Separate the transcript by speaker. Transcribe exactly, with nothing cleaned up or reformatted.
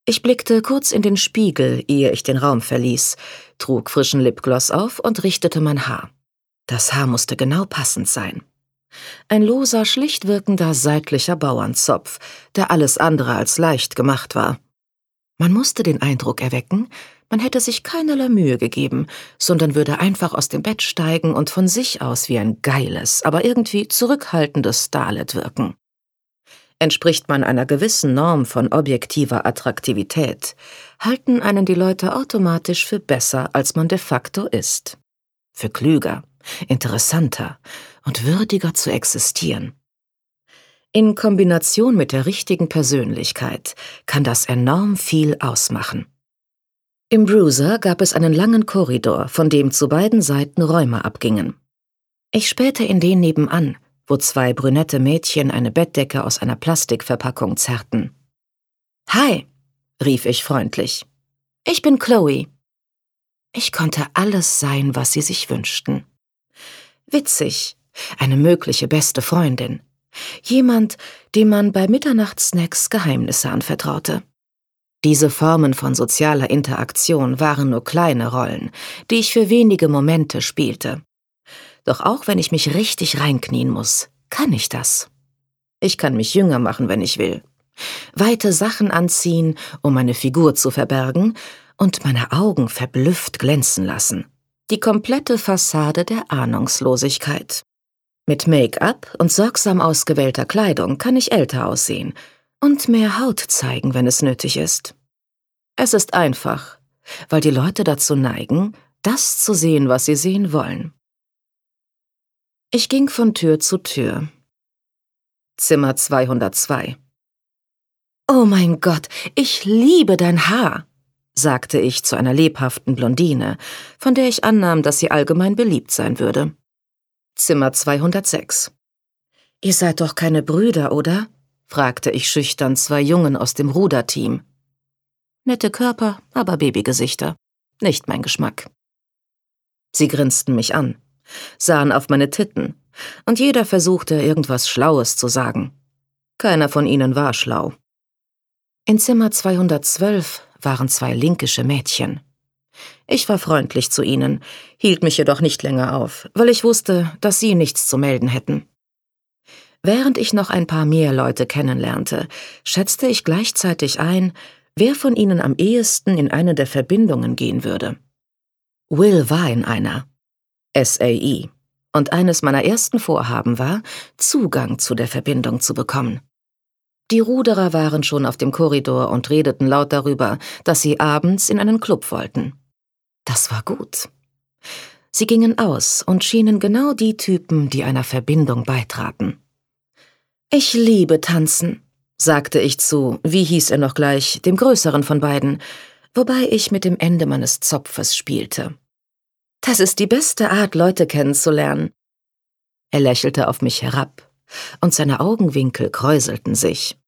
Speaker 1: Ich blickte kurz in den Spiegel, ehe ich den Raum verließ, trug frischen Lipgloss auf und richtete mein Haar. Das Haar musste genau passend sein. Ein loser, schlicht wirkender, seitlicher Bauernzopf, der alles andere als leicht gemacht war. Man musste den Eindruck erwecken, man hätte sich keinerlei Mühe gegeben, sondern würde einfach aus dem Bett steigen und von sich aus wie ein geiles, aber irgendwie zurückhaltendes Starlet wirken. Entspricht man einer gewissen Norm von objektiver Attraktivität, halten einen die Leute automatisch für besser, als man de facto ist. Für klüger, interessanter und würdiger zu existieren. In Kombination mit der richtigen Persönlichkeit kann das enorm viel ausmachen. Im Bruiser gab es einen langen Korridor, von dem zu beiden Seiten Räume abgingen. Ich spähte in den nebenan, wo zwei brünette Mädchen eine Bettdecke aus einer Plastikverpackung zerrten. »Hi«, rief ich freundlich. »Ich bin Chloe.« Ich konnte alles sein, was sie sich wünschten. Witzig, eine mögliche beste Freundin. Jemand, dem man bei Mitternachtssnacks Geheimnisse anvertraute. Diese Formen von sozialer Interaktion waren nur kleine Rollen, die ich für wenige Momente spielte. Doch auch wenn ich mich richtig reinknien muss, kann ich das. Ich kann mich jünger machen, wenn ich will. Weite Sachen anziehen, um meine Figur zu verbergen und meine Augen verblüfft glänzen lassen. Die komplette Fassade der Ahnungslosigkeit. Mit Make-up und sorgsam ausgewählter Kleidung kann ich älter aussehen und mehr Haut zeigen, wenn es nötig ist. Es ist einfach, weil die Leute dazu neigen, das zu sehen, was sie sehen wollen. Ich ging von Tür zu Tür. Zimmer zweihundertzwei. »Oh mein Gott, ich liebe dein Haar«, sagte ich zu einer lebhaften Blondine, von der ich annahm, dass sie allgemein beliebt sein würde. Zimmer zweihundertsechs. »Ihr seid doch keine Brüder, oder?« fragte ich schüchtern zwei Jungen aus dem Ruderteam. Nette Körper, aber Babygesichter. Nicht mein Geschmack. Sie grinsten mich an, sahen auf meine Titten, und jeder versuchte, irgendwas Schlaues zu sagen. Keiner von ihnen war schlau. In Zimmer zweihundertzwölf waren zwei linkische Mädchen. Ich war freundlich zu ihnen, hielt mich jedoch nicht länger auf, weil ich wusste, dass sie nichts zu melden hätten. Während ich noch ein paar mehr Leute kennenlernte, schätzte ich gleichzeitig ein, wer von ihnen am ehesten in eine der Verbindungen gehen würde. Will war in einer, S A E, und eines meiner ersten Vorhaben war, Zugang zu der Verbindung zu bekommen. Die Ruderer waren schon auf dem Korridor und redeten laut darüber, dass sie abends in einen Club wollten. Das war gut. Sie gingen aus und schienen genau die Typen, die einer Verbindung beitraten. »Ich liebe Tanzen«, sagte ich zu, wie hieß er noch gleich, dem größeren von beiden, wobei ich mit dem Ende meines Zopfes spielte. »Das ist die beste Art, Leute kennenzulernen.« Er lächelte auf mich herab, und seine Augenwinkel kräuselten sich.